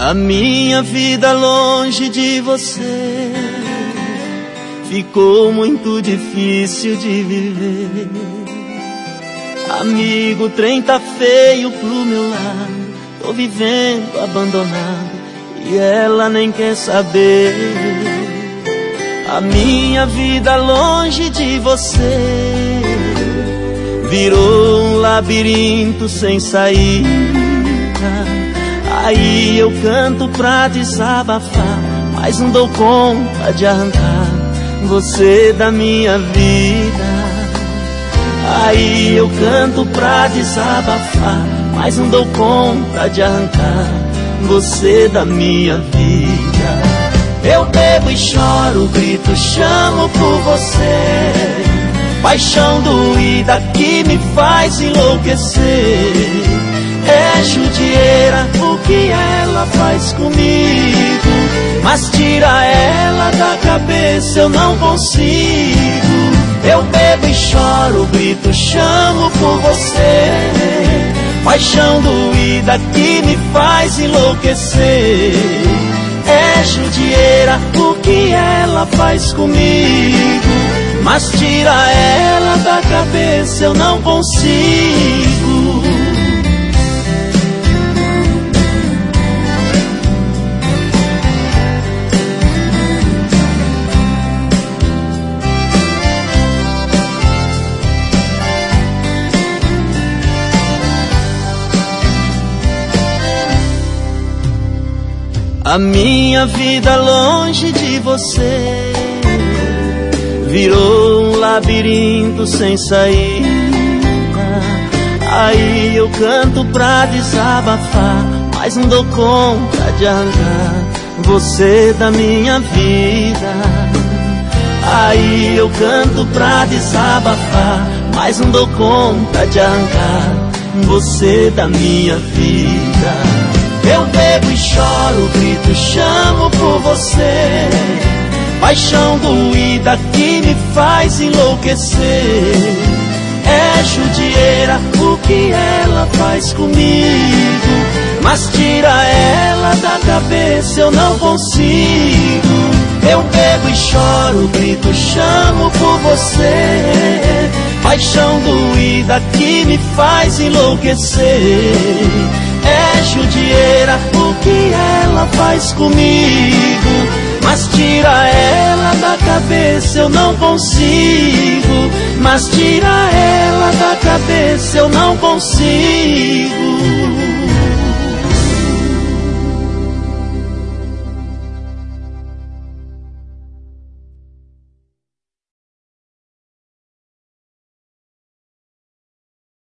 A minha vida longe de você ficou muito difícil de viver. Amigo, o trem tá feio pro meu lado. Tô vivendo abandonado e ela nem quer saber. A minha vida longe de você virou um labirinto sem saída. Aí eu canto pra desabafar, mas não dou conta de arrancar você da minha vida. Aí eu canto pra desabafar, mas não dou conta de arrancar você da minha vida. Eu bebo e choro, grito, chamo por você. Paixão doída que me faz enlouquecer. É judieira o que ela faz comigo, mas tira ela da cabeça, eu não consigo. Eu bebo e choro, grito, chamo por você. Paixão doída que me faz enlouquecer. É judieira o que ela faz comigo, mas tira ela da cabeça, eu não consigo. A minha vida longe de você virou um labirinto sem saída. Aí eu canto pra desabafar, mas não dou conta de arrancar você da minha vida. Aí eu canto pra desabafar, mas não dou conta de arrancar você da minha vida. Eu bebo e choro, grito, chamo por você. Paixão doída que me faz enlouquecer. É judieira o que ela faz comigo, mas tira ela da cabeça, eu não consigo. Eu bebo e choro, grito, chamo por você. Paixão doída que me faz enlouquecer. É judieira o que ela faz comigo, mas tira ela da cabeça, eu não consigo. Mas tira ela da cabeça, eu não consigo.